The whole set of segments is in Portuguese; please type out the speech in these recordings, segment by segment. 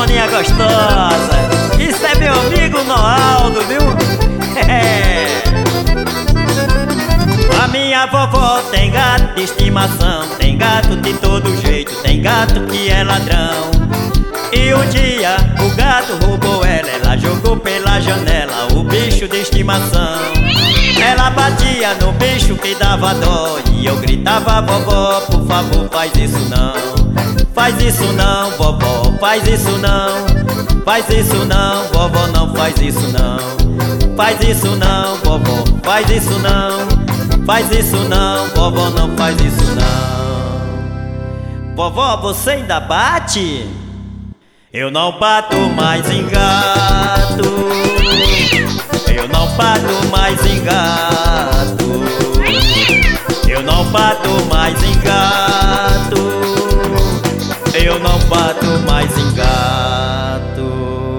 sanfoninha gostosa. Isso é meu amigo Noaldo, viu? A minha vovó tem gato de estimação, tem gato de todo jeito, tem gato que é ladrão. E um dia o gato roubou ela jogou pela janela o bicho de estimação. Ela batia no bicho que dava dó e eu gritava: vovó, por favor, faz isso não. Faz isso não, vovó, faz isso não. Faz isso não, vovó, não faz isso não. Faz isso não, vovó, faz isso não. Faz isso não, vovó, não faz isso não. Vovó, você ainda bate? Eu não bato mais em gato. Eu não bato mais em gato. Eu não bato mais em gato. Eu não bato mais em gato.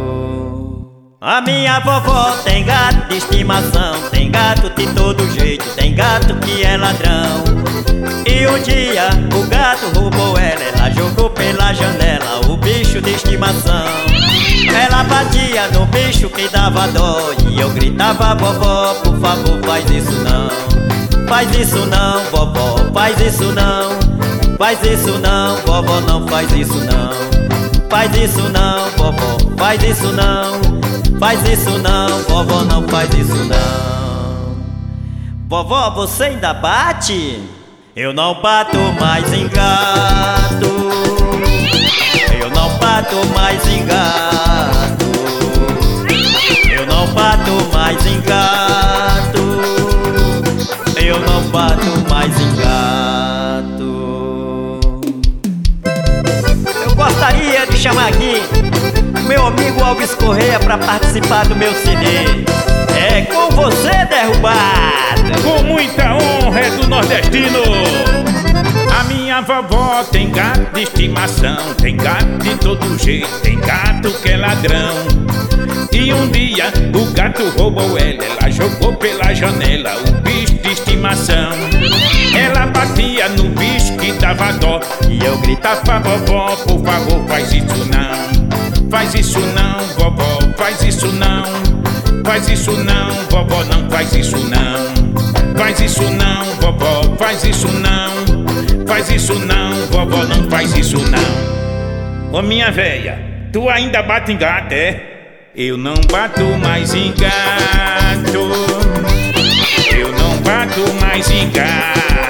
A minha vovó tem gato de estimação, tem gato de todo jeito, tem gato que é ladrão. E um dia o gato roubou ela jogou pela janela o bicho de estimação. Ela batia no bicho que dava dó e eu gritava: vovó, por favor, faz isso não. Faz isso não, vovó, faz isso não. Faz isso não, vovó, não faz isso não. Faz isso não, vovó, faz isso não. Faz isso não, vovó, não faz isso não. Vovó, você ainda bate? Eu não bato mais em gato. Eu não bato mais em gato. Eu não bato mais em gato. Eu não bato mais em gato. Eu gostaria de chamar aqui meu amigo Alves Correia pra participar do meu CD. É com você, Derrubado. Com muita honra, é do nordestino. A minha vovó tem gato de estimação, tem gato de todo jeito, tem gato que é ladrão. E um dia o gato roubou ela jogou pela janela o bicho de estimação. Ela batia no bicho que dava dó e eu gritava: vovó, por favor, faz isso não. Faz isso não, vovó, faz isso não. Faz isso não, vovó, não faz isso não. Faz isso não, vovó, faz isso não. Faz isso não, vovó, não faz isso não. Ô minha véia, tu ainda bate em gato, é? Eu não bato mais em gato. Eu não bato mais em gato.